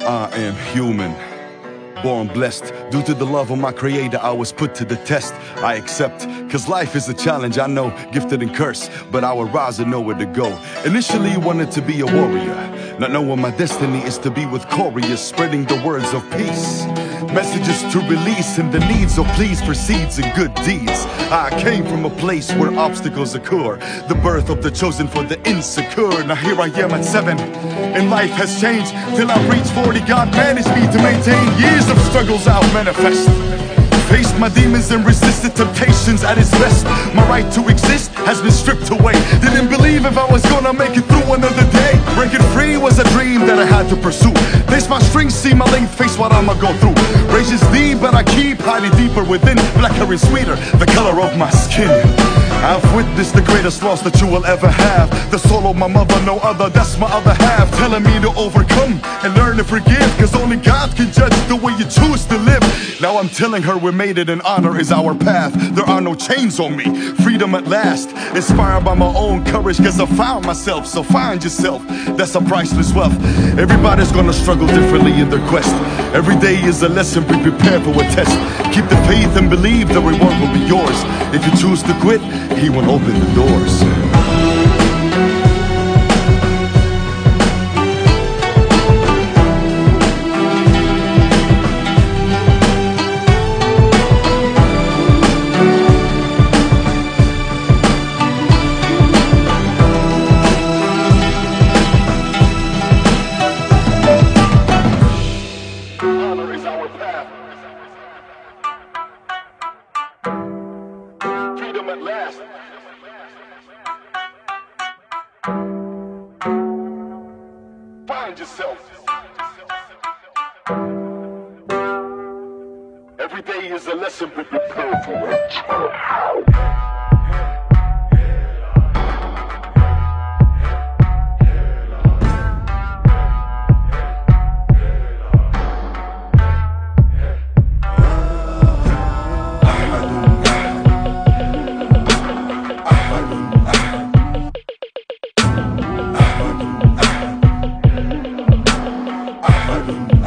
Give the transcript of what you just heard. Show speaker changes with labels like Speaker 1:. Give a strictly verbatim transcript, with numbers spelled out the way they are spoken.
Speaker 1: I am human, born blessed. Due to the love of my creator, I was put to the test. I accept, cause life is a challenge, I know, gifted and cursed, but I will rise and know where to go. Initially wanted to be a warrior, not knowing my destiny is to be with Corius, spreading the words of peace. Messages to release and the needs of please precedes in good deeds. I came from a place where obstacles occur, the birth of the chosen for the insecure. Now here I am at seven, and life has changed. Till I reach forty, God managed me to maintain years of struggles I'll manifest. Faced my demons and resisted temptations at its best. My right to exist has been stripped away. Didn't believe if I was gonna make it through another day. Breaking free was a dream that I had to pursue. Taste my strength, see my length, face what I'ma go through. Rage is deep, but I keep hiding deeper within. Blacker and sweeter, the color of my skin. I've witnessed the greatest loss that you will ever have. The soul of my mother, no other, that's my other half. Telling me to overcome and learn to forgive, cause only God can judge the way you choose to live. Now I'm telling her we made it and honor is our path. There are no chains on me, freedom at last. Inspired by my own courage, cause I found myself. So find yourself, that's a priceless wealth. Everybody's gonna struggle differently in their quest. Every day is a lesson, be prepared for a test. Keep the faith and believe the reward will be yours. If you choose to quit, He won't open the doors. Honor is our path. Freedom at last. Find yourself. Every day is a lesson, but prepare for it. I